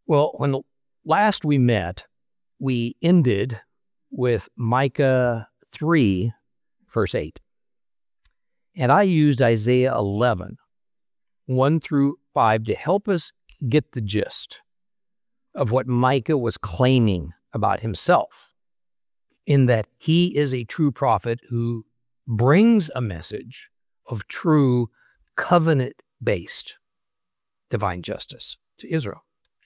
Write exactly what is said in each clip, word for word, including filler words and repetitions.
Well, when last we met, we ended with Micah three, verse eight. And I used Isaiah eleven, one through five to help us get the gist of what Micah was claiming about himself, in that he is a true prophet who brings a message of true covenant-based divine justice to Israel.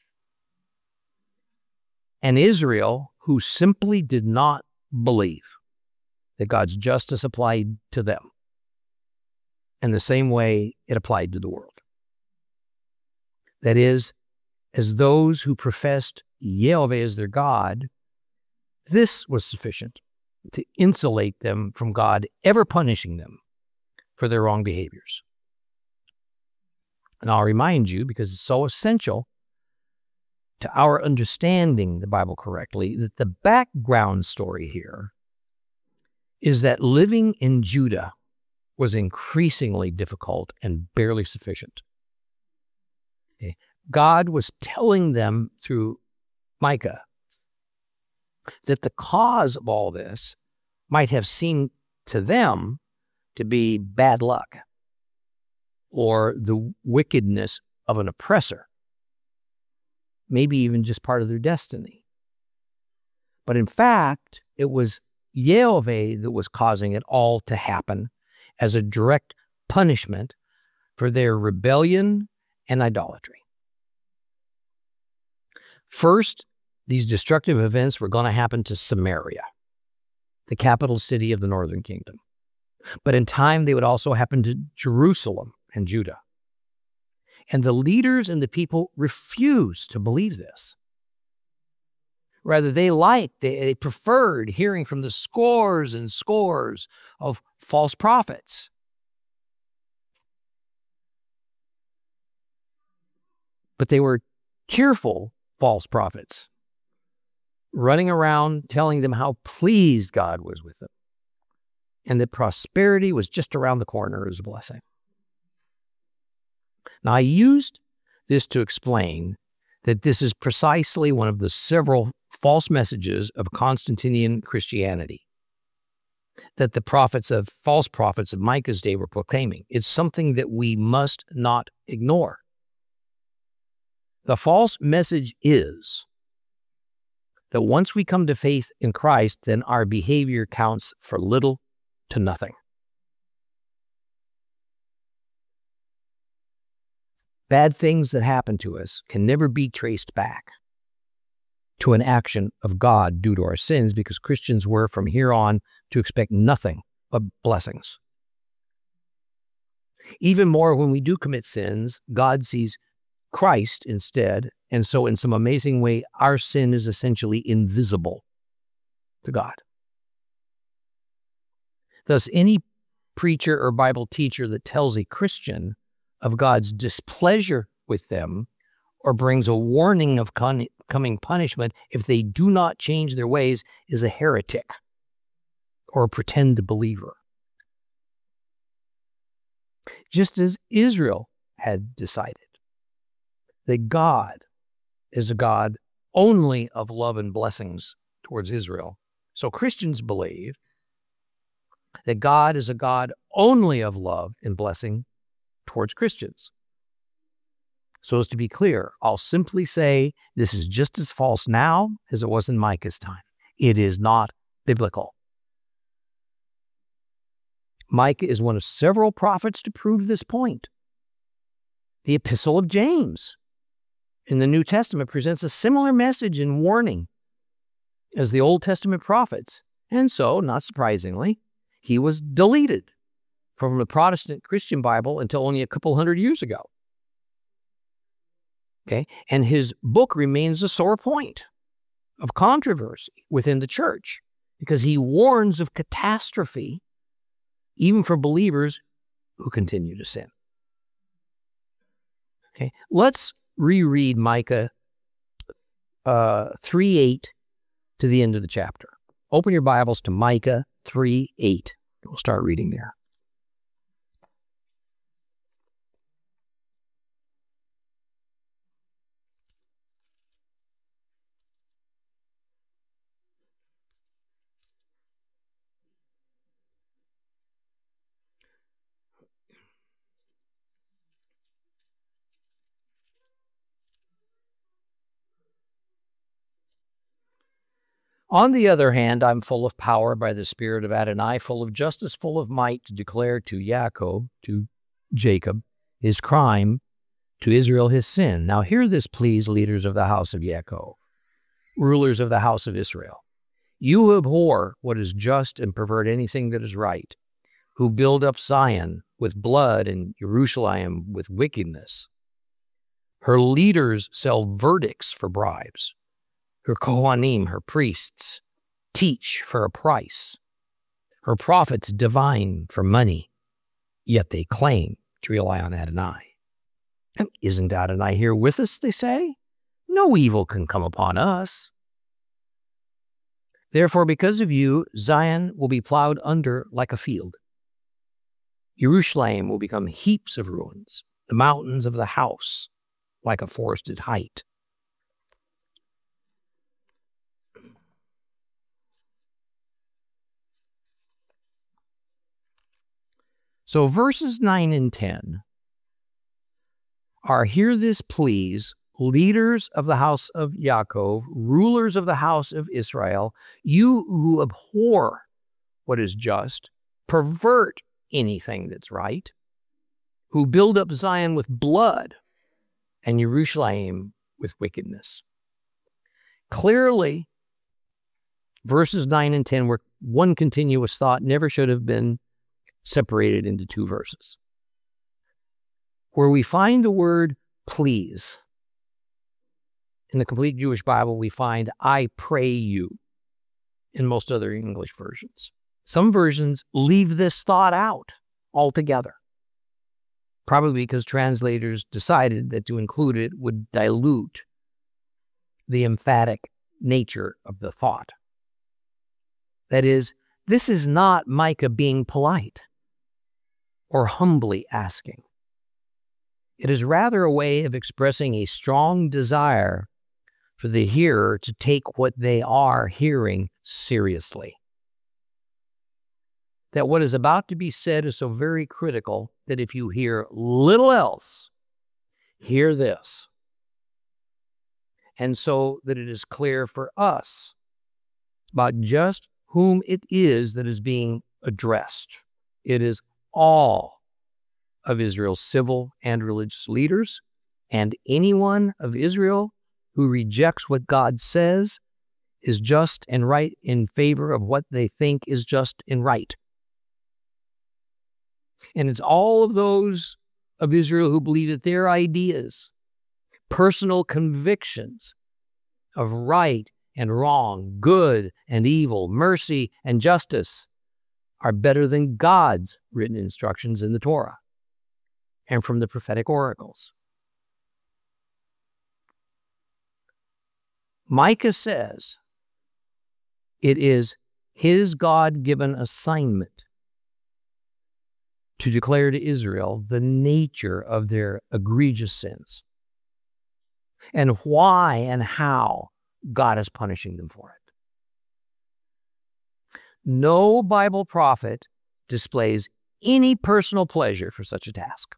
And Israel, who simply did not believe that God's justice applied to them in the same way it applied to the world. That is, as those who professed Yahweh as their God, this was sufficient to insulate them from God ever punishing them for their wrong behaviors. And I'll remind you, because it's so essential to our understanding the Bible correctly, that the background story here is that living in Judah was increasingly difficult and barely sufficient. Okay. God was telling them through Micah that the cause of all this might have seemed to them to be bad luck or the wickedness of an oppressor, maybe even just part of their destiny. But in fact, it was Yahweh that was causing it all to happen as a direct punishment for their rebellion and idolatry. First, these destructive events were going to happen to Samaria, the capital city of the northern kingdom. But in time, they would also happen to Jerusalem and Judah. And the leaders and the people refused to believe this. Rather, they liked, they, they preferred hearing from the scores and scores of false prophets. But they were cheerful false prophets, running around telling them how pleased God was with them, and that prosperity was just around the corner as a blessing. Now, I used this to explain that this is precisely one of the several false messages of Constantinian Christianity that the prophets of false prophets of Micah's day were proclaiming. It's something that we must not ignore. The false message is that once we come to faith in Christ, then our behavior counts for little to nothing. Bad things that happen to us can never be traced back to an action of God due to our sins, because Christians were from here on to expect nothing but blessings. Even more, when we do commit sins, God sees Christ instead, and so in some amazing way, our sin is essentially invisible to God. Thus, any preacher or Bible teacher that tells a Christian of God's displeasure with them or brings a warning of con- coming punishment if they do not change their ways is a heretic or a pretend believer. Just as Israel had decided that God is a God only of love and blessings towards Israel, so Christians believe that God is a God only of love and blessing towards Christians. So as to be clear, I'll simply say this is just as false now as it was in Micah's time. It is not biblical. Micah is one of several prophets to prove this point. The Epistle of James in the New Testament presents a similar message and warning as the Old Testament prophets. And so, not surprisingly, he was deleted from the Protestant Christian Bible until only a couple hundred years ago. Okay, and his book remains a sore point of controversy within the church because he warns of catastrophe even for believers who continue to sin. Okay, let's reread Micah uh, three eight to the end of the chapter. Open your Bibles to Micah three eight. We'll start reading there. On the other hand, I'm full of power by the Spirit of Adonai, full of justice, full of might, to declare to Yaakov, to Jacob, his crime, to Israel his sin. Now hear this, please, leaders of the house of Yaakov, rulers of the house of Israel. You who abhor what is just and pervert anything that is right, who build up Zion with blood and Jerusalem with wickedness. Her leaders sell verdicts for bribes. Her Kohanim, her priests, teach for a price. Her prophets divine for money, yet they claim to rely on Adonai. And isn't Adonai here with us, they say? No evil can come upon us. Therefore, because of you, Zion will be plowed under like a field. Jerusalem will become heaps of ruins, the mountains of the house like a forested height. So verses nine and ten are, hear this please, leaders of the house of Yaakov, rulers of the house of Israel, you who abhor what is just, pervert anything that's right, who build up Zion with blood and Jerusalem with wickedness. Clearly, verses nine and ten were one continuous thought, never should have been separated into two verses. Where we find the word please, in the complete Jewish Bible, we find I pray you in most other English versions. Some versions leave this thought out altogether, probably because translators decided that to include it would dilute the emphatic nature of the thought. That is, this is not Micah being polite or humbly asking. It is rather a way of expressing a strong desire for the hearer to take what they are hearing seriously. That what is about to be said is so very critical that if you hear little else, hear this. And so that it is clear for us about just whom it is that is being addressed. It is all of Israel's civil and religious leaders, and anyone of Israel who rejects what God says is just and right in favor of what they think is just and right. And it's all of those of Israel who believe that their ideas, personal convictions of right and wrong, good and evil, mercy and justice, are better than God's written instructions in the Torah and from the prophetic oracles. Micah says it is his God-given assignment to declare to Israel the nature of their egregious sins and why and how God is punishing them for it. No Bible prophet displays any personal pleasure for such a task.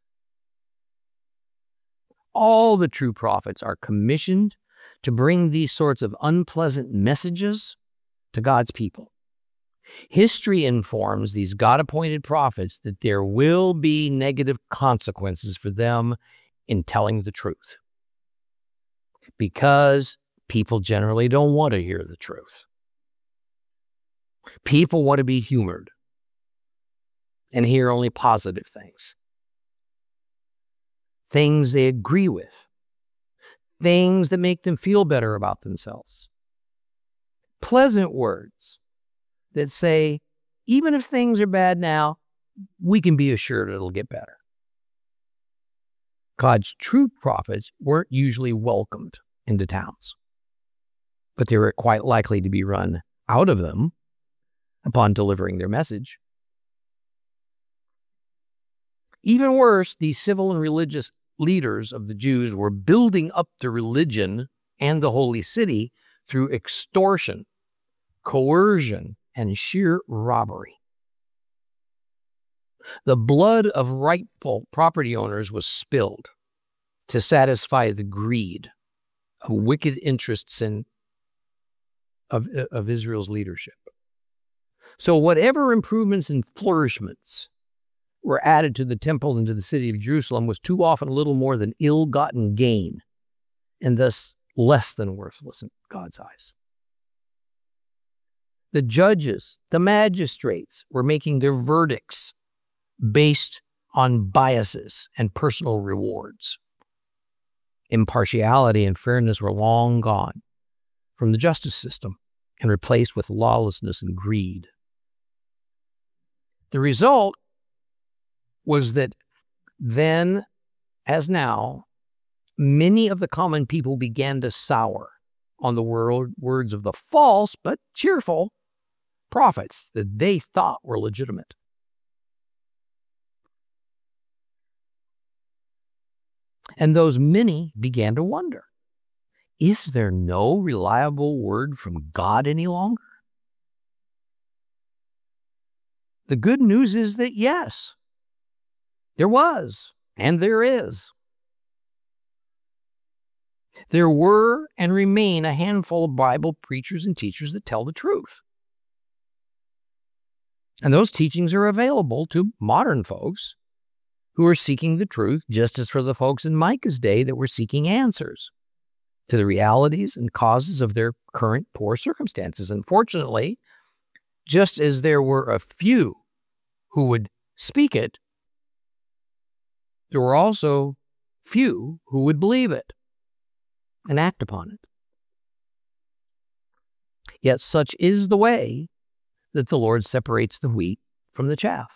All the true prophets are commissioned to bring these sorts of unpleasant messages to God's people. History informs these God-appointed prophets that there will be negative consequences for them in telling the truth, because people generally don't want to hear the truth. People want to be humored and hear only positive things, things they agree with, things that make them feel better about themselves, pleasant words that say, even if things are bad now, we can be assured it'll get better. God's true prophets weren't usually welcomed into towns, but they were quite likely to be run out of them upon delivering their message. Even worse, these civil and religious leaders of the Jews were building up the religion and the holy city through extortion, coercion, and sheer robbery. The blood of rightful property owners was spilled to satisfy the greed of wicked interests in of, of Israel's leadership. So whatever improvements and flourishments were added to the temple and to the city of Jerusalem was too often little more than ill-gotten gain, and thus less than worthless in God's eyes. The judges, the magistrates, were making their verdicts based on biases and personal rewards. Impartiality and fairness were long gone from the justice system and replaced with lawlessness and greed. The result was that then, as now, many of the common people began to sour on the word, words of the false but cheerful prophets that they thought were legitimate. And those many began to wonder, is there no reliable word from God any longer? The good news is that yes, there was, and there is. There were and remain a handful of Bible preachers and teachers that tell the truth. And those teachings are available to modern folks who are seeking the truth, just as for the folks in Micah's day that were seeking answers to the realities and causes of their current poor circumstances. Unfortunately, just as there were a few who would speak it, there were also few who would believe it and act upon it. Yet such is the way that the Lord separates the wheat from the chaff.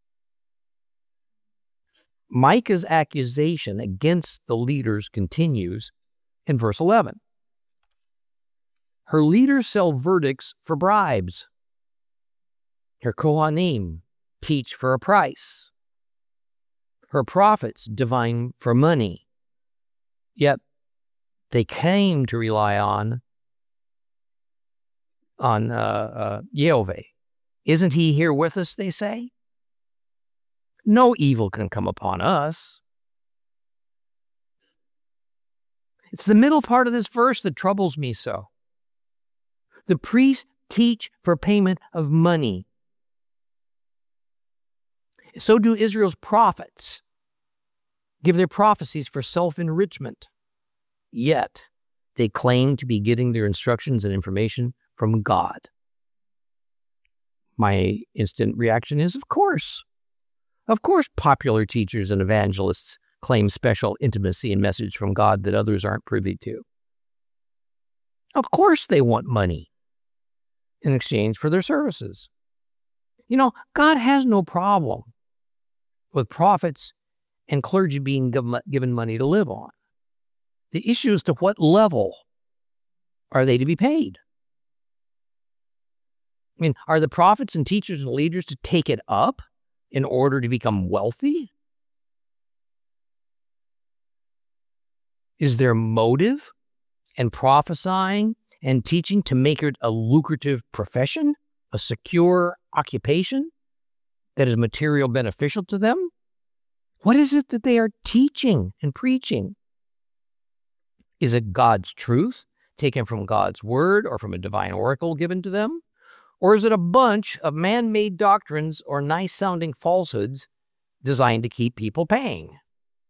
Micah's accusation against the leaders continues in verse eleven. Her leaders sell verdicts for bribes. Her Kohanim teach for a price. Her prophets divine for money. Yet they came to rely on, on uh, uh, Yehovah. Isn't he here with us, they say? No evil can come upon us. It's the middle part of this verse that troubles me so. The priests teach for payment of money. So do Israel's prophets give their prophecies for self-enrichment. Yet they claim to be getting their instructions and information from God. My instant reaction is, of course. Of course, popular teachers and evangelists claim special intimacy and message from God that others aren't privy to. Of course they want money in exchange for their services. You know, God has no problem with prophets and clergy being given money to live on. The issue is to what level are they to be paid? I mean, are the prophets and teachers and leaders to take it up in order to become wealthy? Is their motive in prophesying and teaching to make it a lucrative profession, a secure occupation that is material beneficial to them? What is it that they are teaching and preaching? Is it God's truth taken from God's word or from a divine oracle given to them? Or is it a bunch of man-made doctrines or nice-sounding falsehoods designed to keep people paying?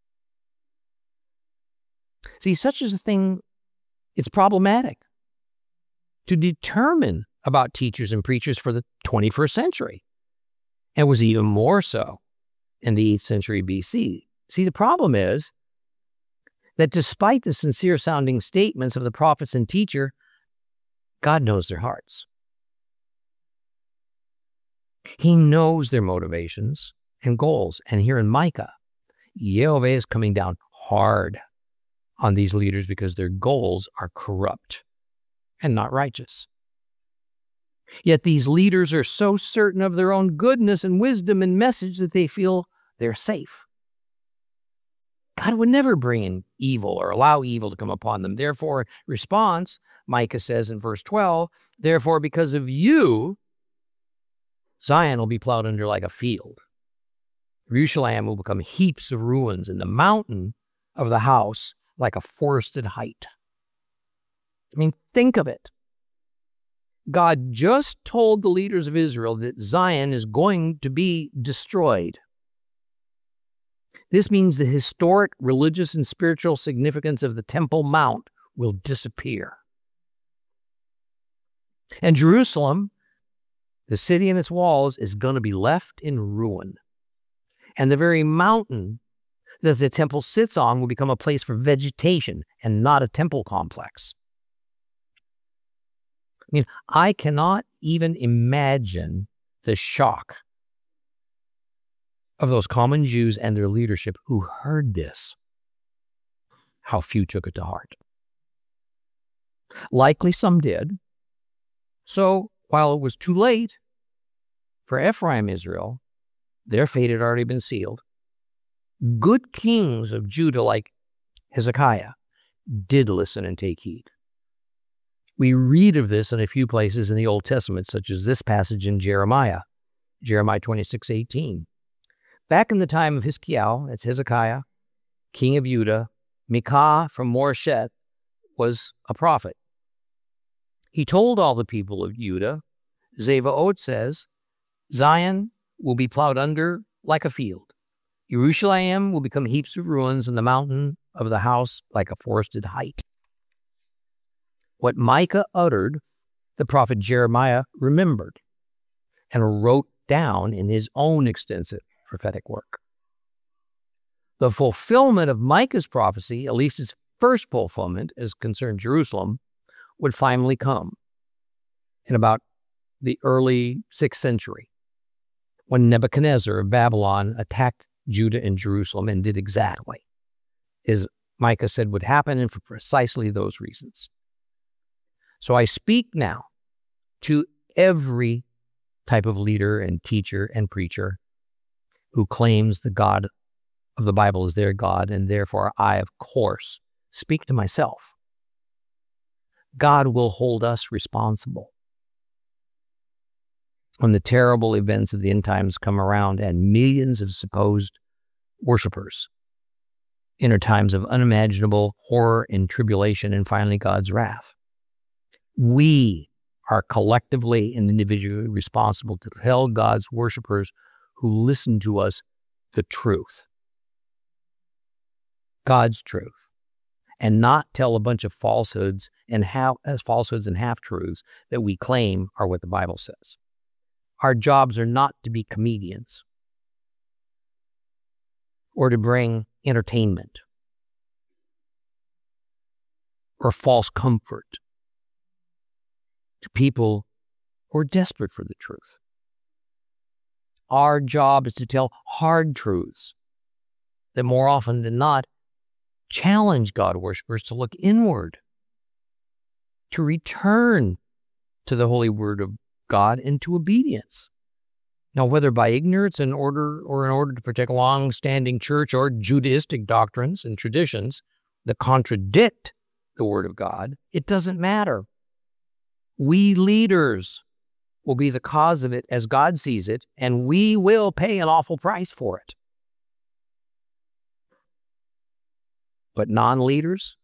See, such as a thing, it's problematic to determine about teachers and preachers for the twenty-first century. And it was even more so in the eighth century B C. See, the problem is that despite the sincere-sounding statements of the prophets and teacher, God knows their hearts. He knows their motivations and goals. And here in Micah, Yehovah is coming down hard on these leaders because their goals are corrupt and not righteous. Yet these leaders are so certain of their own goodness and wisdom and message that they feel they're safe. God would never bring in evil or allow evil to come upon them. Therefore, response, Micah says in verse twelve, therefore, because of you, Zion will be plowed under like a field. Jerusalem will become heaps of ruins, and the mountain of the house like a forested height. I mean, think of it. God just told the leaders of Israel that Zion is going to be destroyed. This means the historic religious and spiritual significance of the Temple Mount will disappear. And Jerusalem, the city and its walls, is going to be left in ruin. And the very mountain that the temple sits on will become a place for vegetation and not a temple complex. I mean, I cannot even imagine the shock of those common Jews and their leadership who heard this. How few took it to heart. Likely some did. So while it was too late for Ephraim, Israel, their fate had already been sealed. Good kings of Judah like Hezekiah did listen and take heed. We read of this in a few places in the Old Testament, such as this passage in Jeremiah, Jeremiah twenty-six eighteen. Back in the time of Hiskiah, that's Hezekiah, king of Judah, Micah from Moresheth was a prophet. He told all the people of Judah, Zevaot says, Zion will be plowed under like a field. Jerusalem will become heaps of ruins, and the mountain of the house like a forested height. What Micah uttered, the prophet Jeremiah remembered and wrote down in his own extensive prophetic work. The fulfillment of Micah's prophecy, at least its first fulfillment as concerned Jerusalem, would finally come in about the early sixth century, when Nebuchadnezzar of Babylon attacked Judah and Jerusalem and did exactly as Micah said would happen, and for precisely those reasons. So I speak now to every type of leader and teacher and preacher who claims the God of the Bible is their God, and therefore I, of course, speak to myself. God will hold us responsible when the terrible events of the end times come around and millions of supposed worshipers enter times of unimaginable horror and tribulation and finally God's wrath. We are collectively and individually responsible to tell God's worshipers who listen to us the truth, God's truth, and not tell a bunch of falsehoods and half, as falsehoods and half-truths that we claim are what the Bible says. Our jobs are not to be comedians or to bring entertainment or false comfort to people who are desperate for the truth. Our job is to tell hard truths that more often than not challenge God worshipers to look inward, to return to the holy word of God and to obedience. Now, whether by ignorance in order or in order to protect long-standing church or Judaistic doctrines and traditions that contradict the word of God, it doesn't matter. We leaders will be the cause of it as God sees it, and we will pay an awful price for it. But non-leaders,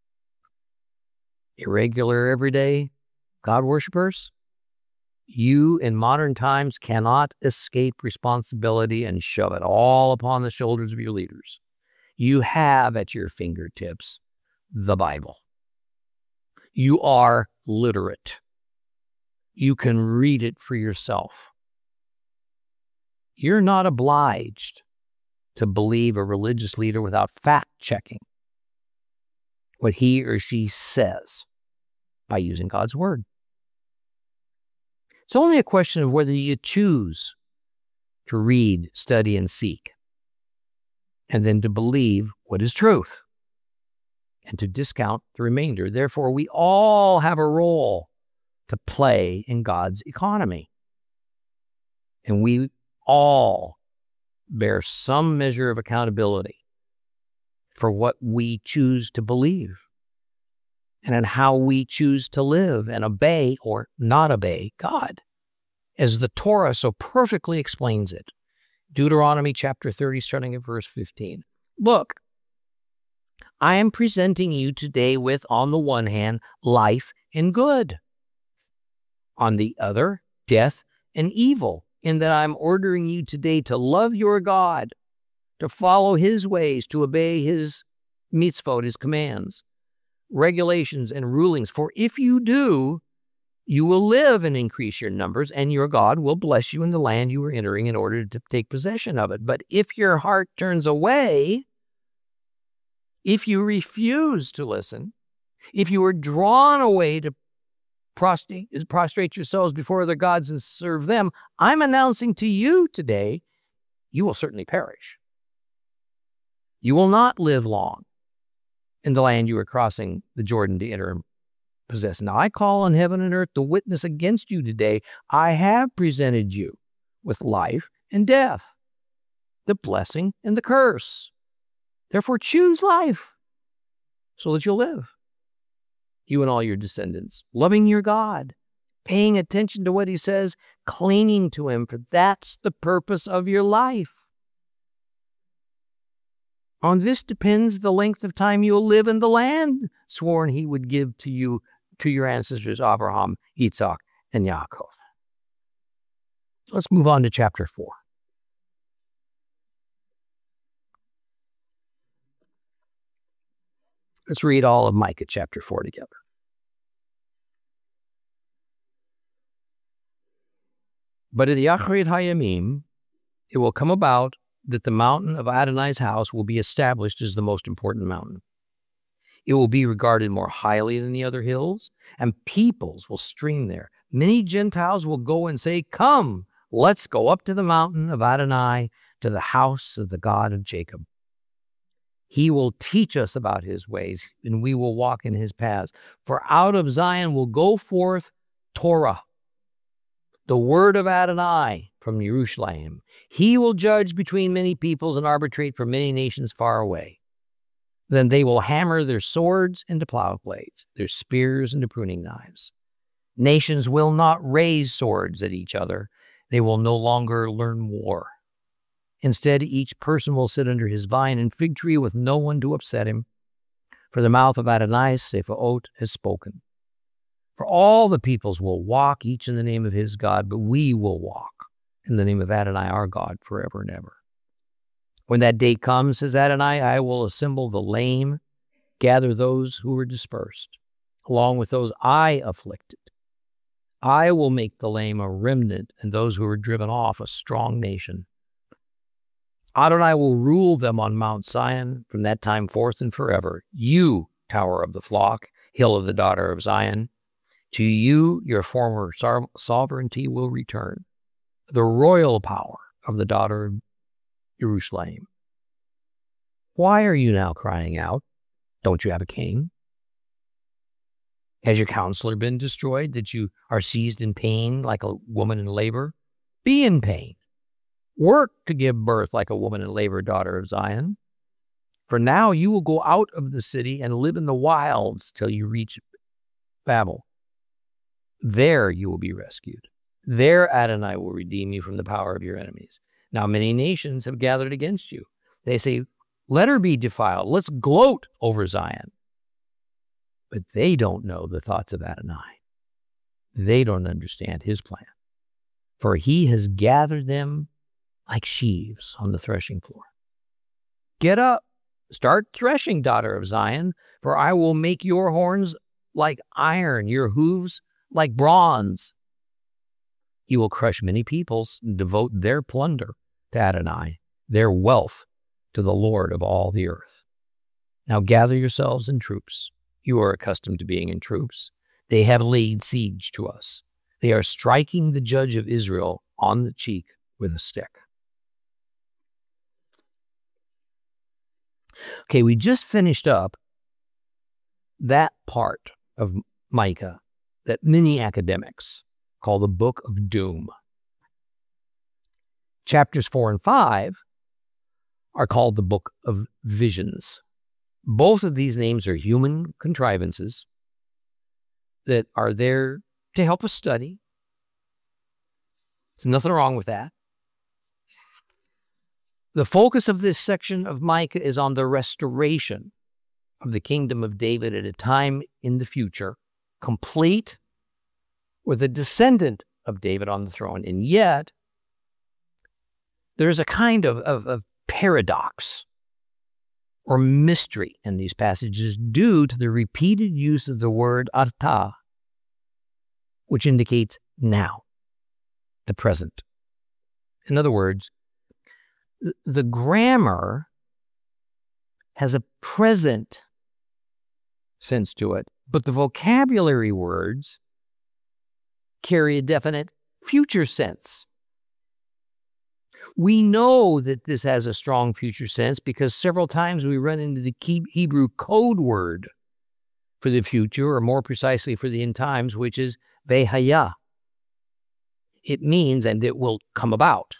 irregular, everyday God worshipers, you in modern times cannot escape responsibility and shove it all upon the shoulders of your leaders. You have at your fingertips the Bible. You are literate. You can read it for yourself. You're not obliged to believe a religious leader without fact-checking what he or she says by using God's word. It's only a question of whether you choose to read, study, and seek, and then to believe what is truth, and to discount the remainder. Therefore, we all have a role to play in God's economy, and we all bear some measure of accountability for what we choose to believe and in how we choose to live and obey or not obey God, as the Torah so perfectly explains it. Deuteronomy chapter thirty, starting at verse fifteen. Look, I am presenting you today with, on the one hand, life and good. On the other, death and evil, in that I'm ordering you today to love your God, to follow his ways, to obey his mitzvot, his commands, regulations, and rulings. For if you do, you will live and increase your numbers, and your God will bless you in the land you are entering in order to take possession of it. But if your heart turns away, if you refuse to listen, if you are drawn away to prostrate, prostrate yourselves before other gods and serve them, I'm announcing to you today, you will certainly perish. You will not live long in the land you are crossing the Jordan to enter and possess. Now I call on heaven and earth to witness against you today. I have presented you with life and death, the blessing and the curse. Therefore choose life so that you'll live, you and all your descendants, loving your God, paying attention to what he says, clinging to him, for that's the purpose of your life. On this depends the length of time you'll live in the land sworn he would give to you, to your ancestors, Abraham, Isaac, and Yaakov. Let's move on to chapter four. Let's read all of Micah chapter four together. But at the Achrit Hayamim, it will come about that the mountain of Adonai's house will be established as the most important mountain. It will be regarded more highly than the other hills, and peoples will stream there. Many Gentiles will go and say, "Come, let's go up to the mountain of Adonai, to the house of the God of Jacob. He will teach us about his ways, and we will walk in his paths. For out of Zion will go forth Torah, the word of Adonai from Jerusalem. He will judge between many peoples and arbitrate for many nations far away. Then they will hammer their swords into plow blades, their spears into pruning knives. Nations will not raise swords at each other. They will no longer learn war. Instead, each person will sit under his vine and fig tree with no one to upset him. For the mouth of Adonai, Sefaot, has spoken. For all the peoples will walk, each in the name of his God, but we will walk in the name of Adonai, our God, forever and ever. When that day comes, says Adonai, I will assemble the lame, gather those who were dispersed, along with those I afflicted. I will make the lame a remnant, and those who were driven off a strong nation. Adonai will rule them on Mount Zion from that time forth and forever. You, tower of the flock, hill of the daughter of Zion, to you your former sovereignty will return, the royal power of the daughter of Jerusalem. Why are you now crying out? Don't you have a king? Has your counselor been destroyed, that you are seized in pain like a woman in labor? Be in pain. Work to give birth like a woman in labor, daughter of Zion. For now you will go out of the city and live in the wilds till you reach Babel. There you will be rescued. There Adonai will redeem you from the power of your enemies. Now many nations have gathered against you. They say, let her be defiled. Let's gloat over Zion. But they don't know the thoughts of Adonai. They don't understand his plan. For he has gathered them like sheaves on the threshing floor. Get up, start threshing, daughter of Zion, for I will make your horns like iron, your hooves like bronze. You will crush many peoples and devote their plunder to Adonai, their wealth to the Lord of all the earth. Now gather yourselves in troops. You are accustomed to being in troops. They have laid siege to us. They are striking the judge of Israel on the cheek with a stick. Okay, we just finished up that part of Micah that many academics call the Book of Doom. Chapters four and five are called the Book of Visions. Both of these names are human contrivances that are there to help us study. There's nothing wrong with that. The focus of this section of Micah is on the restoration of the kingdom of David at a time in the future, complete with a descendant of David on the throne. And yet, there's a kind of, of, of paradox or mystery in these passages due to the repeated use of the word ata, which indicates now, the present. In other words, the grammar has a present sense to it, but the vocabulary words carry a definite future sense. We know that this has a strong future sense because several times we run into the key Hebrew code word for the future, or more precisely for the end times, which is vehaya. It means, and it will come about.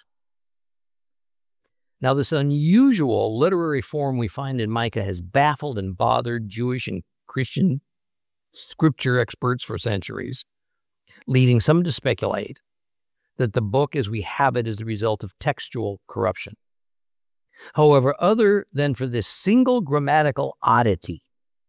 Now, this unusual literary form we find in Micah has baffled and bothered Jewish and Christian scripture experts for centuries, leading some to speculate that the book as we have it is the result of textual corruption. However, other than for this single grammatical oddity,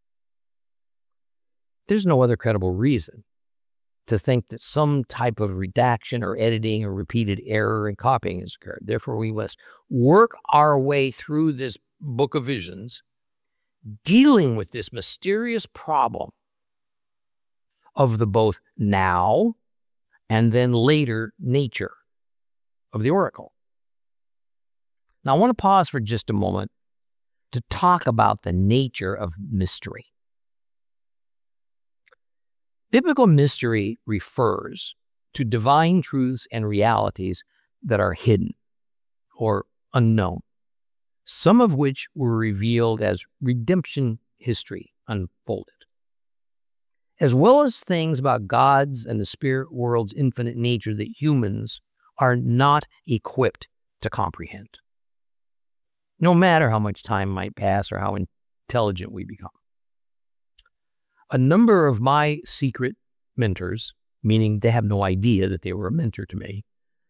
there's no other credible reason to think that some type of redaction or editing or repeated error in copying has occurred. Therefore, we must work our way through this book of visions, dealing with this mysterious problem of the both now and then later nature of the oracle. Now, I want to pause for just a moment to talk about the nature of mystery. Biblical mystery refers to divine truths and realities that are hidden or unknown, some of which were revealed as redemption history unfolded, as well as things about God's and the spirit world's infinite nature that humans are not equipped to comprehend, no matter how much time might pass or how intelligent we become. A number of my secret mentors, meaning they have no idea that they were a mentor to me,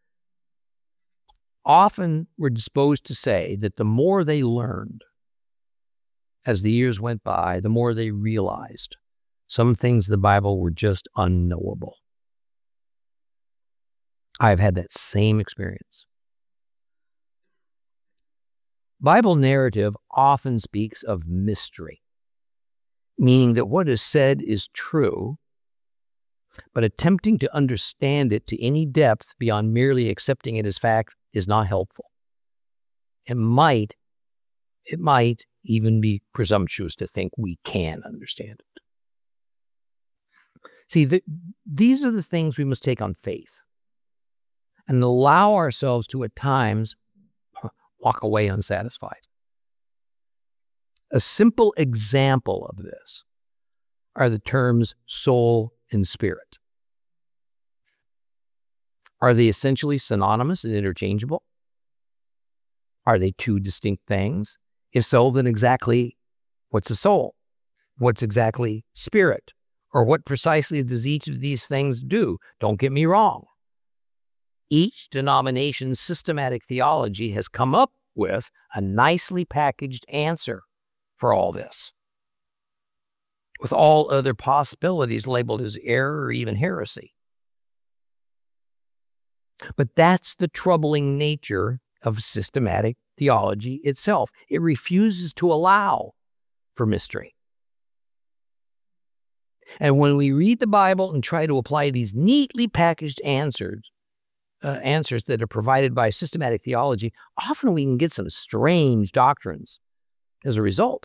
often were disposed to say that the more they learned as the years went by, the more they realized some things in the Bible were just unknowable. I've had that same experience. Bible narrative often speaks of mystery, meaning that what is said is true, but attempting to understand it to any depth beyond merely accepting it as fact is not helpful. It might, it might even be presumptuous to think we can understand it. See, the, these are the things we must take on faith and allow ourselves to at times walk away unsatisfied. A simple example of this are the terms soul and spirit. Are they essentially synonymous and interchangeable? Are they two distinct things? If so, then exactly what's a soul? What's exactly spirit? Or what precisely does each of these things do? Don't get me wrong. Each denomination's systematic theology has come up with a nicely packaged answer for all this, with all other possibilities labeled as error or even heresy. But that's the troubling nature of systematic theology itself. It refuses to allow for mystery. And when we read the Bible and try to apply these neatly packaged answers, uh, answers that are provided by systematic theology, often we can get some strange doctrines as a result.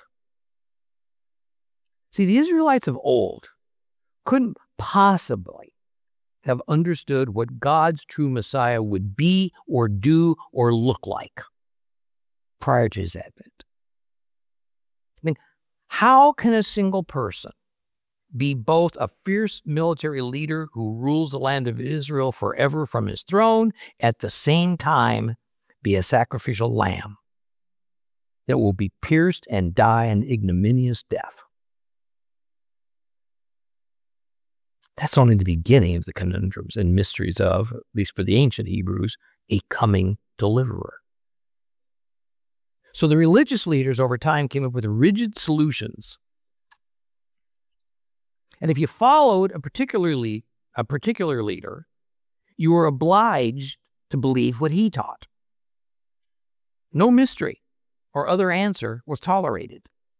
See, the Israelites of old couldn't possibly have understood what God's true Messiah would be or do or look like prior to his advent. I mean, how can a single person be both a fierce military leader who rules the land of Israel forever from his throne, at the same time be a sacrificial lamb that will be pierced and die an ignominious death? That's only the beginning of the conundrums and mysteries of, at least for the ancient Hebrews, a coming deliverer. So the religious leaders over time came up with rigid solutions. And if you followed a particularly a particular leader, you were obliged to believe what he taught. No mystery or other answer was tolerated.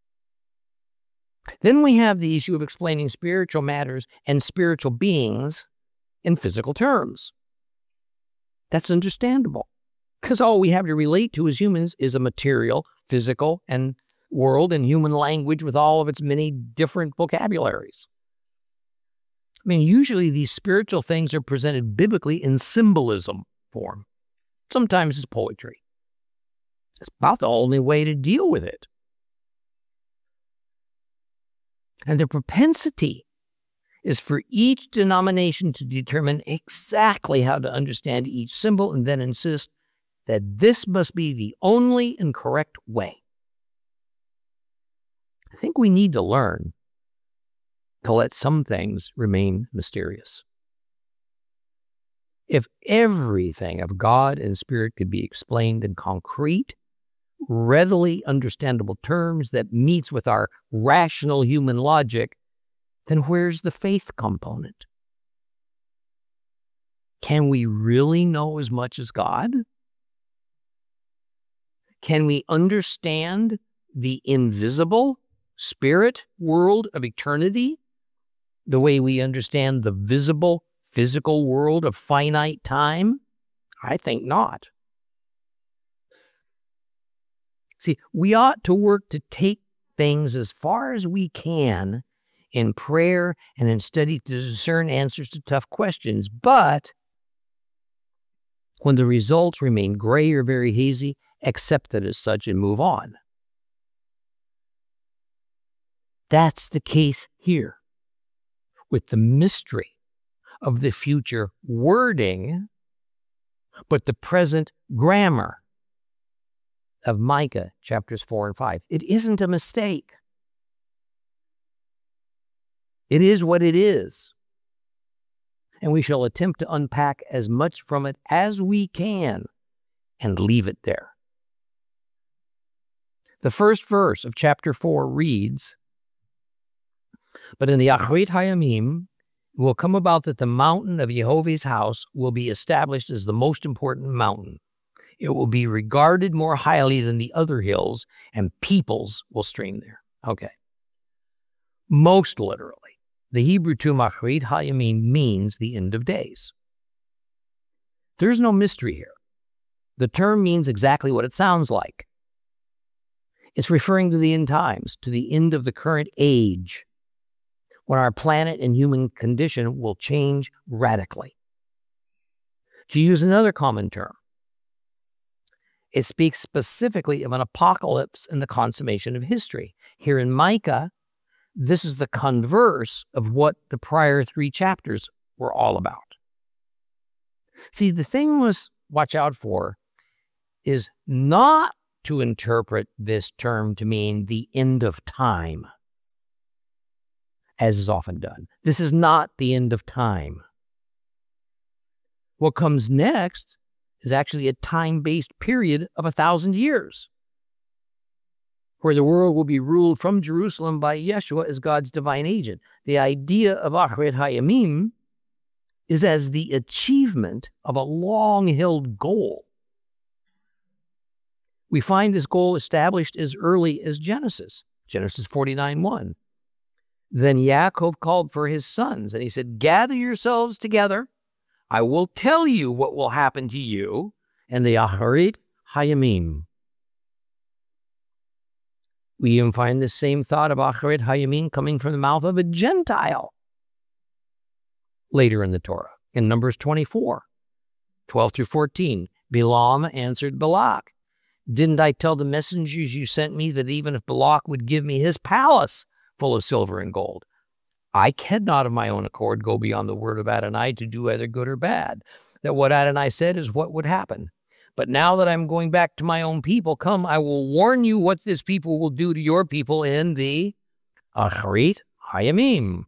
Then we have the issue of explaining spiritual matters and spiritual beings in physical terms. That's understandable, because all we have to relate to as humans is a material, physical, and world and human language with all of its many different vocabularies. I mean, usually these spiritual things are presented biblically in symbolism form, sometimes as poetry. It's about the only way to deal with it. And the propensity is for each denomination to determine exactly how to understand each symbol and then insist that this must be the only and correct way. I think we need to learn to let some things remain mysterious. If everything of God and Spirit could be explained in concrete, readily understandable terms that meets with our rational human logic, then where's the faith component? Can we really know as much as God? Can we understand the invisible spirit world of eternity the way we understand the visible physical world of finite time? I think not. See, we ought to work to take things as far as we can in prayer and in study to discern answers to tough questions. But when the results remain gray or very hazy, accept it as such and move on. That's the case here with the mystery of the future wording, but the present grammar of Micah chapters four and five. It isn't a mistake. It is what it is. And we shall attempt to unpack as much from it as we can and leave it there. The first verse of chapter four reads, "But in the Achrit Hayamim it will come about that the mountain of Jehovah's house will be established as the most important mountain. It will be regarded more highly than the other hills, and peoples will stream there." Okay. Most literally, the Hebrew term Achrit Hayamim means the end of days. There's no mystery here. The term means exactly what it sounds like. It's referring to the end times, to the end of the current age, when our planet and human condition will change radically. To use another common term, it speaks specifically of an apocalypse and the consummation of history. Here in Micah, this is the converse of what the prior three chapters were all about. See, the thing we must watch out for is not to interpret this term to mean the end of time, as is often done. This is not the end of time. What comes next is actually a time-based period of a thousand years, where the world will be ruled from Jerusalem by Yeshua as God's divine agent. The idea of Achrit Hayamim is as the achievement of a long-held goal. We find this goal established as early as Genesis, Genesis forty-nine one. Then Yaakov called for his sons, and he said, "Gather yourselves together. I will tell you what will happen to you and the Achrit Hayamim." We even find the same thought of Achrit Hayamim coming from the mouth of a Gentile later in the Torah, in Numbers twenty-four, twelve through fourteen. Balaam answered Balak, "Didn't I tell the messengers you sent me that even if Balak would give me his palace full of silver and gold, I cannot of my own accord go beyond the word of Adonai to do either good or bad. That what Adonai said is what would happen. But now that I'm going back to my own people, come, I will warn you what this people will do to your people in the Achrit Hayamim."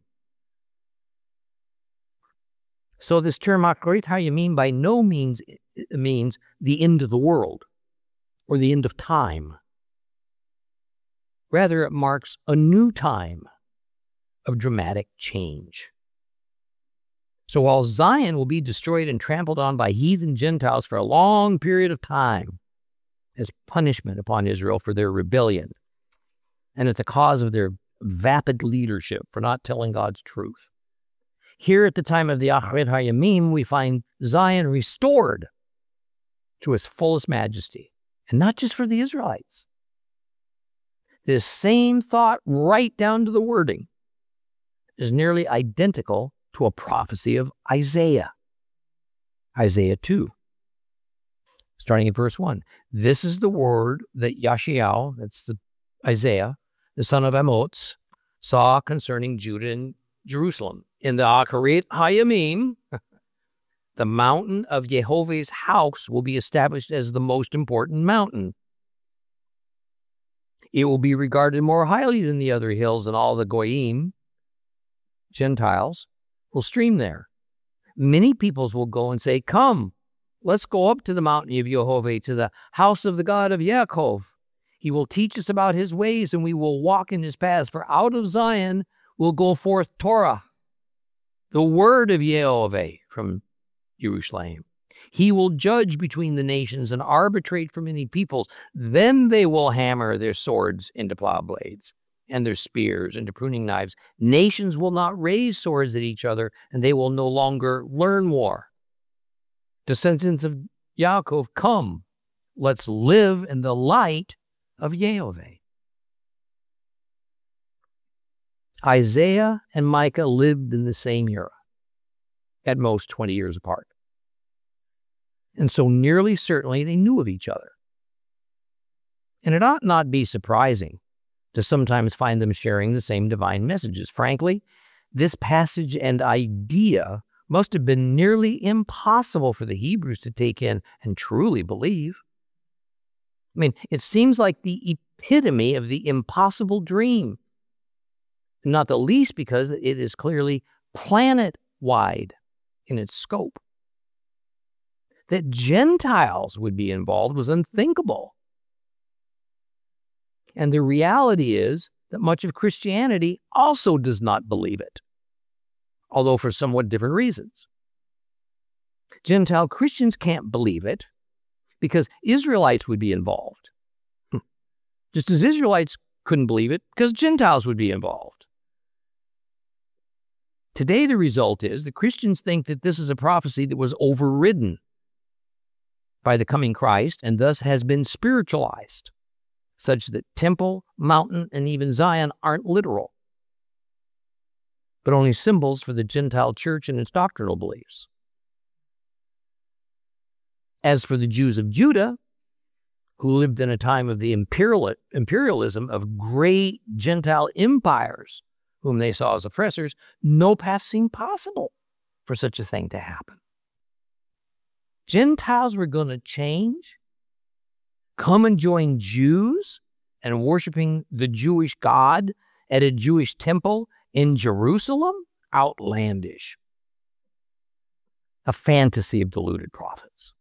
So this term Achrit Hayamim by no means means the end of the world or the end of time. Rather, it marks a new time of dramatic change. So while Zion will be destroyed and trampled on by heathen Gentiles for a long period of time as punishment upon Israel for their rebellion and at the cause of their vapid leadership for not telling God's truth, here at the time of the Achareit HaYamim, we find Zion restored to its fullest majesty, and not just for the Israelites. This same thought, right down to the wording, is nearly identical to a prophecy of Isaiah. Isaiah two, starting at verse one. This is the word that Yashayahu, that's the Isaiah, the son of Amoz, saw concerning Judah and Jerusalem. In the Achareit HaYamim, the mountain of Yehovah's house will be established as the most important mountain. It will be regarded more highly than the other hills, and all the Goyim, Gentiles, will stream there. Many peoples will go and say, "Come, let's go up to the mountain of Yehovah, to the house of the God of Yaakov. He will teach us about his ways, and we will walk in his paths. For out of Zion will go forth Torah, the word of Yehovah from Jerusalem. He will judge between the nations and arbitrate for many peoples. Then they will hammer their swords into plow blades and their spears into pruning knives. Nations will not raise swords at each other, and they will no longer learn war. Descendants of Yaakov, come, let's live in the light of Yehovah." Isaiah and Micah lived in the same era, at most twenty years apart. And so nearly certainly they knew of each other. And it ought not be surprising to sometimes find them sharing the same divine messages. Frankly, this passage and idea must have been nearly impossible for the Hebrews to take in and truly believe. I mean, it seems like the epitome of the impossible dream, not the least because it is clearly planet-wide in its scope. That Gentiles would be involved was unthinkable. And the reality is that much of Christianity also does not believe it, although for somewhat different reasons. Gentile Christians can't believe it because Israelites would be involved, just as Israelites couldn't believe it because Gentiles would be involved. Today, the result is that Christians think that this is a prophecy that was overridden by the coming Christ and thus has been spiritualized, such that temple, mountain, and even Zion aren't literal, but only symbols for the Gentile church and its doctrinal beliefs. As for the Jews of Judah, who lived in a time of the imperial, imperialism of great Gentile empires, whom they saw as oppressors, no path seemed possible for such a thing to happen. Gentiles were going to change, come and join Jews and worshiping the Jewish God at a Jewish temple in Jerusalem? Outlandish. A fantasy of deluded prophets.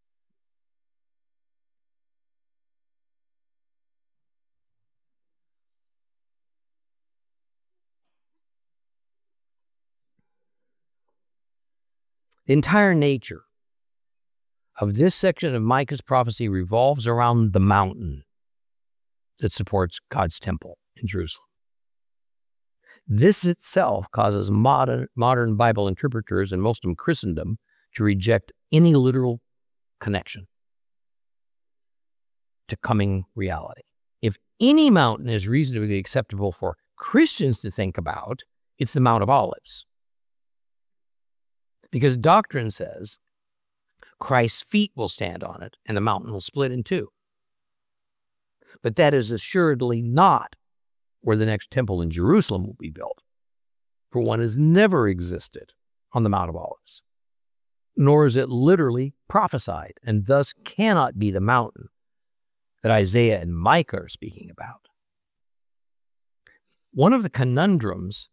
The entire nature of this section of Micah's prophecy revolves around the mountain that supports God's temple in Jerusalem. This itself causes modern, modern Bible interpreters and most of Christendom to reject any literal connection to coming reality. If any mountain is reasonably acceptable for Christians to think about, it's the Mount of Olives. Because doctrine says Christ's feet will stand on it, and the mountain will split in two. But that is assuredly not where the next temple in Jerusalem will be built, for one has never existed on the Mount of Olives, nor is it literally prophesied, and thus cannot be the mountain that Isaiah and Micah are speaking about. One of the conundrums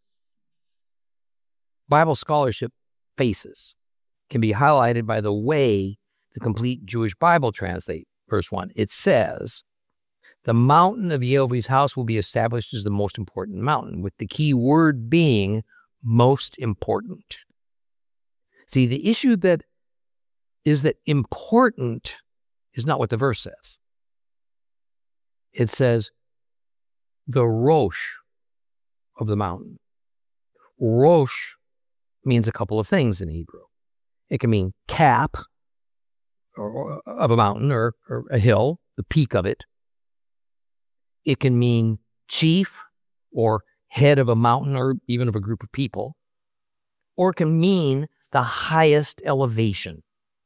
Bible scholarship faces can be highlighted by the way the Complete Jewish Bible translates verse one. It says, "The mountain of Yehovah's house will be established as the most important mountain," with the key word being most important. See, the issue that is that important is not what the verse says. It says the Rosh of the mountain. Rosh means a couple of things in Hebrew. It can mean cap or, of a mountain or, or a hill, the peak of it. It can mean chief or head of a mountain or even of a group of people. Or it can mean the highest elevation.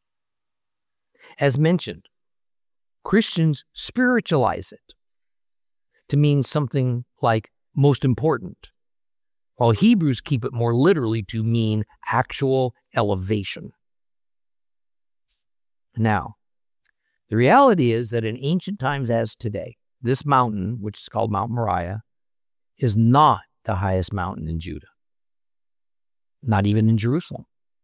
As mentioned, Christians spiritualize it to mean something like most important, while Hebrews keep it more literally to mean actual elevation. Now, the reality is that in ancient times as today, this mountain, which is called Mount Moriah, is not the highest mountain in Judah, not even in Jerusalem.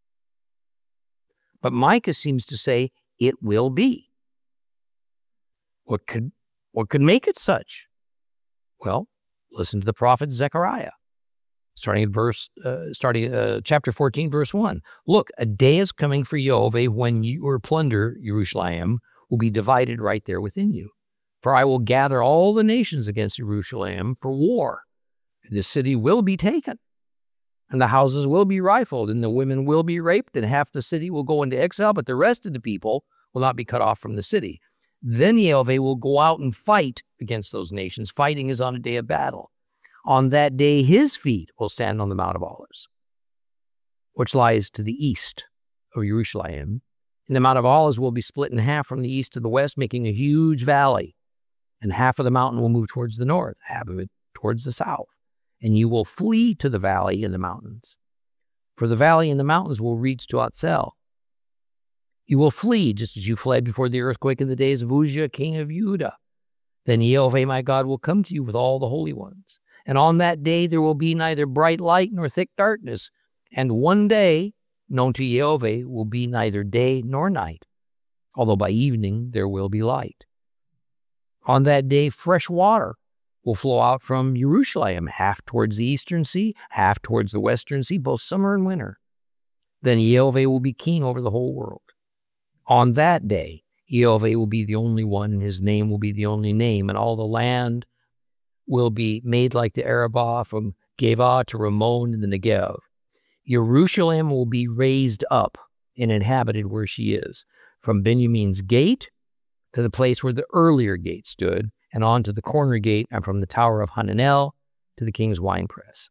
But Micah seems to say it will be. What could, what could make it such? Well, listen to the prophet Zechariah, starting at verse, uh, starting uh, chapter fourteen, verse one. Look, a day is coming for Yehovah when your plunder, Jerusalem, will be divided right there within you. For I will gather all the nations against Jerusalem for war. The city will be taken, and the houses will be rifled, and the women will be raped, and half the city will go into exile, but the rest of the people will not be cut off from the city. Then Yehovah will go out and fight against those nations. Fighting is on a day of battle. On that day, his feet will stand on the Mount of Olives, which lies to the east of Jerusalem. And the Mount of Olives will be split in half from the east to the west, making a huge valley. And half of the mountain will move towards the north, half of it towards the south. And you will flee to the valley and the mountains. For the valley and the mountains will reach to Atzel. You will flee just as you fled before the earthquake in the days of Uzziah, king of Judah. Then Yehovah my God will come to you with all the holy ones. And on that day there will be neither bright light nor thick darkness. And one day, known to Yehovah, will be neither day nor night, although by evening there will be light. On that day fresh water will flow out from Jerusalem, half towards the eastern sea, half towards the western sea, both summer and winter. Then Yehovah will be king over the whole world. On that day, Yehovah will be the only one, and his name will be the only name, and all the land will be made like the Arabah from Geva to Ramon in the Negev. Jerusalem will be raised up and inhabited where she is, from Benjamin's gate to the place where the earlier gate stood, and on to the corner gate, and from the tower of Hananel to the king's winepress.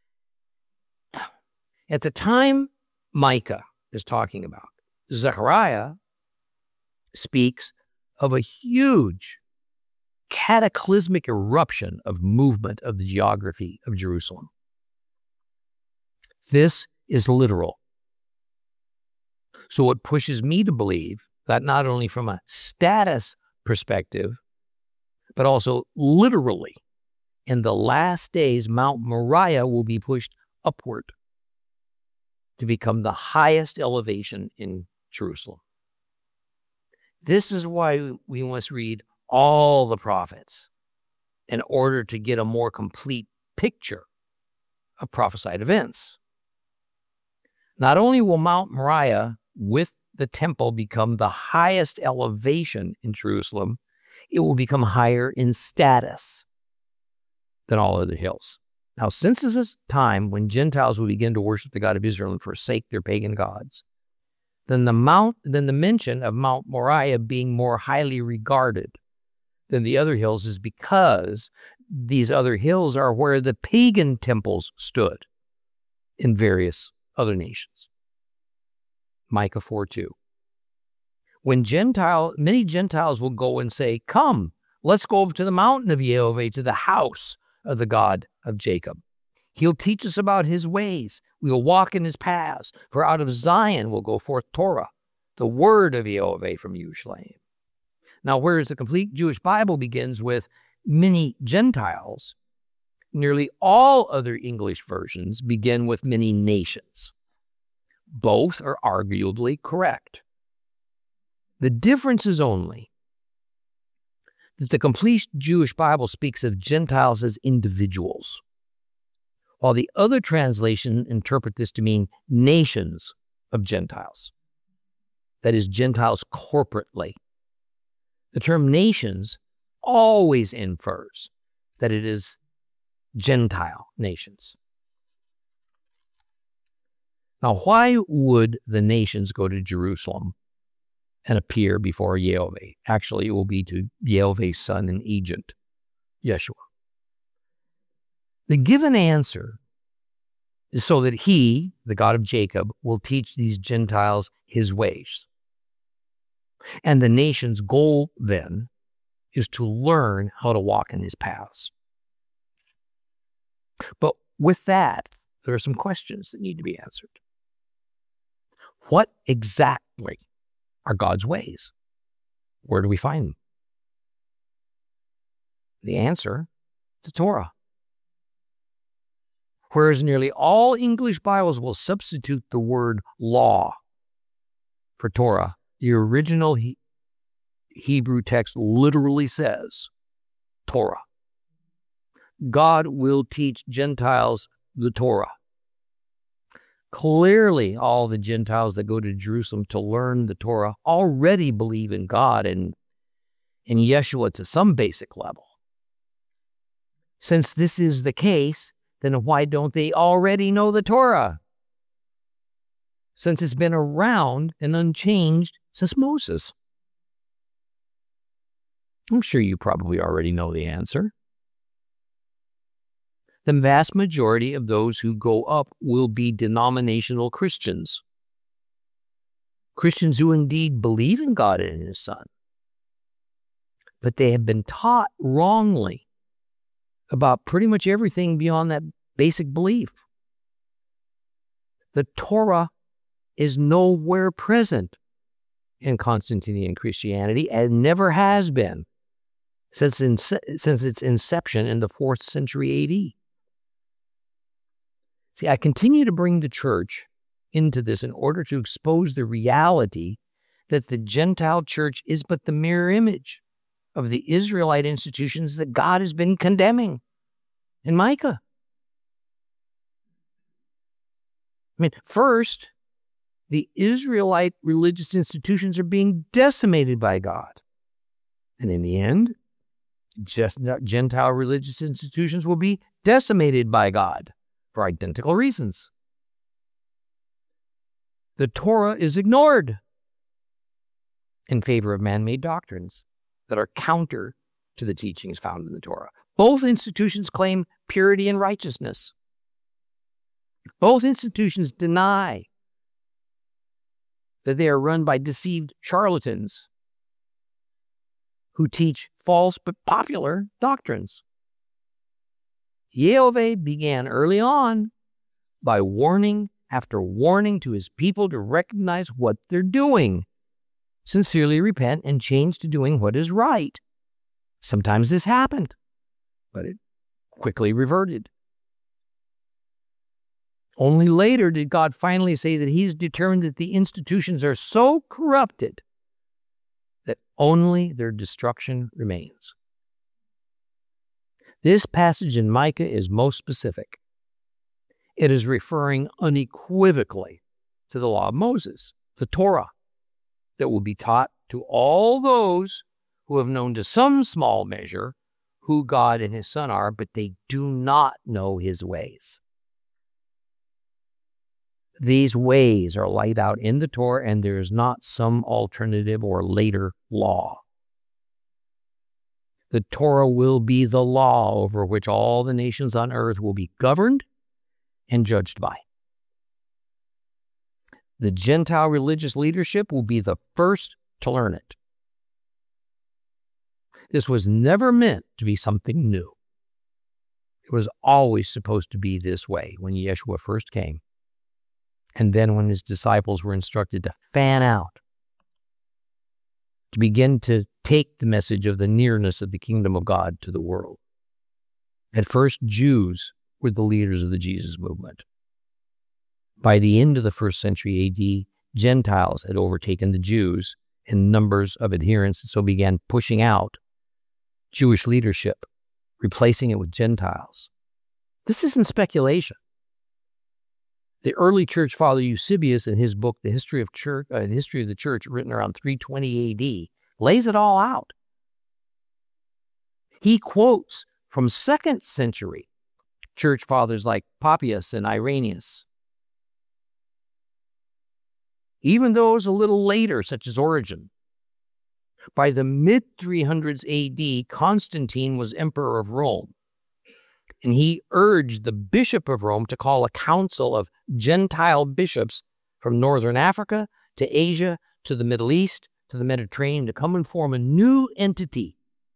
At the time Micah is talking about, Zechariah speaks of a huge cataclysmic eruption of movement of the geography of Jerusalem. This is literal. So it pushes me to believe that not only from a status perspective, but also literally, in the last days, Mount Moriah will be pushed upward to become the highest elevation in Jerusalem. This is why we must read all the prophets in order to get a more complete picture of prophesied events. Not only will Mount Moriah with the temple become the highest elevation in Jerusalem, it will become higher in status than all other hills. Now, since this is a time when Gentiles will begin to worship the God of Israel and forsake their pagan gods, then the mount, then the mention of Mount Moriah being more highly regarded than the other hills is because these other hills are where the pagan temples stood in various other nations. Micah four two. When Gentile, many Gentiles will go and say, "Come, let's go over to the mountain of Yehovah, to the house of the God of Jacob. He'll teach us about his ways. We will walk in his paths. For out of Zion will go forth Torah, the word of Yehovah from Jerusalem." Now, whereas the complete Jewish Bible begins with many Gentiles, nearly all other English versions begin with many nations. Both are arguably correct. The difference is only that the complete Jewish Bible speaks of Gentiles as individuals, while the other translations interpret this to mean nations of Gentiles. That is, Gentiles corporately. The term nations always infers that it is Gentile nations. Now, why would the nations go to Jerusalem and appear before Yehovah? Actually, it will be to Yehovah's son in Egypt, Yeshua. The given answer is so that he, the God of Jacob, will teach these Gentiles his ways. And the nation's goal then is to learn how to walk in his paths. But with that, there are some questions that need to be answered. What exactly are God's ways? Where do we find them? The answer, the Torah. Whereas nearly all English Bibles will substitute the word law for Torah, the original he- Hebrew text literally says Torah. God will teach Gentiles the Torah. Clearly, all the Gentiles that go to Jerusalem to learn the Torah already believe in God and in Yeshua to some basic level. Since this is the case, then why don't they already know the Torah? Since it's been around and unchanged since Moses. I'm sure you probably already know the answer. The vast majority of those who go up will be denominational Christians. Christians who indeed believe in God and His Son. But they have been taught wrongly about pretty much everything beyond that basic belief. The Torah is nowhere present in Constantinian Christianity and never has been since, in, since its inception in the fourth century A D. See, I continue to bring the church into this in order to expose the reality that the Gentile church is but the mirror image of the Israelite institutions that God has been condemning in Micah. I mean, first, the Israelite religious institutions are being decimated by God. And in the end, just Gentile religious institutions will be decimated by God for identical reasons. The Torah is ignored in favor of man-made doctrines that are counter to the teachings found in the Torah. Both institutions claim purity and righteousness. Both institutions deny that they are run by deceived charlatans who teach false but popular doctrines. Yehovah began early on by warning after warning to his people to recognize what they're doing, sincerely repent, and change to doing what is right. Sometimes this happened, but it quickly reverted. Only later did God finally say that he's determined that the institutions are so corrupted that only their destruction remains. This passage in Micah is most specific. It is referring unequivocally to the law of Moses, the Torah, that will be taught to all those who have known to some small measure who God and his Son are, but they do not know his ways. These ways are laid out in the Torah, and there is not some alternative or later law. The Torah will be the law over which all the nations on earth will be governed and judged by. The Gentile religious leadership will be the first to learn it. This was never meant to be something new. It was always supposed to be this way when Yeshua first came, and then when his disciples were instructed to fan out, to begin to take the message of the nearness of the kingdom of God to the world. At first, Jews were the leaders of the Jesus movement. By the end of the first century A D, Gentiles had overtaken the Jews in numbers of adherents, and so began pushing out Jewish leadership, replacing it with Gentiles. This isn't speculation. The early church father Eusebius, in his book, The History of Church, uh, The History of the Church, written around three twenty A D, lays it all out. He quotes from second century church fathers like Papias and Irenaeus. Even those a little later, such as Origen. By the mid three hundreds A D, Constantine was emperor of Rome, and he urged the bishop of Rome to call a council of Gentile bishops from northern Africa to Asia to the Middle East to the Mediterranean to come and form a new entity,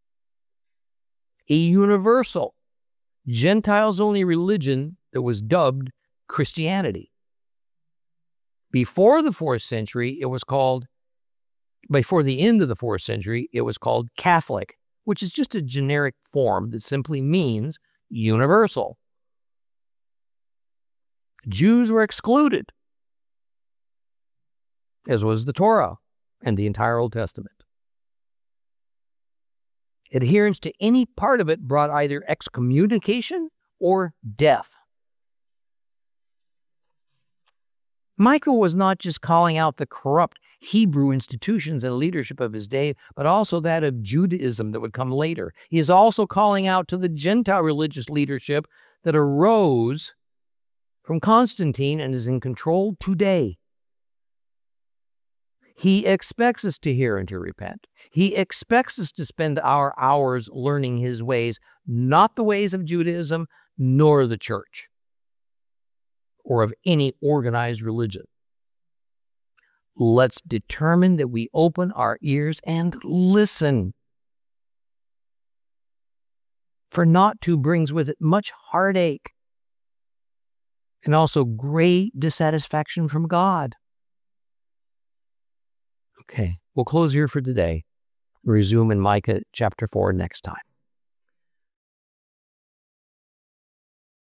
a universal, Gentiles-only religion that was dubbed Christianity. Before the fourth century, it was called, before the end of the fourth century, it was called Catholic, which is just a generic form that simply means universal. Jews were excluded, as was the Torah and the entire Old Testament. Adherence to any part of it brought either excommunication or death. Micah was not just calling out the corrupt Hebrew institutions and leadership of his day, but also that of Judaism that would come later. He is also calling out to the Gentile religious leadership that arose from Constantine and is in control today. He expects us to hear and to repent. He expects us to spend our hours learning his ways, not the ways of Judaism, nor the church, or of any organized religion. Let's determine that we open our ears and listen. For not to brings with it much heartache and also great dissatisfaction from God. Okay, we'll close here for today. Resume in Micah chapter four next time.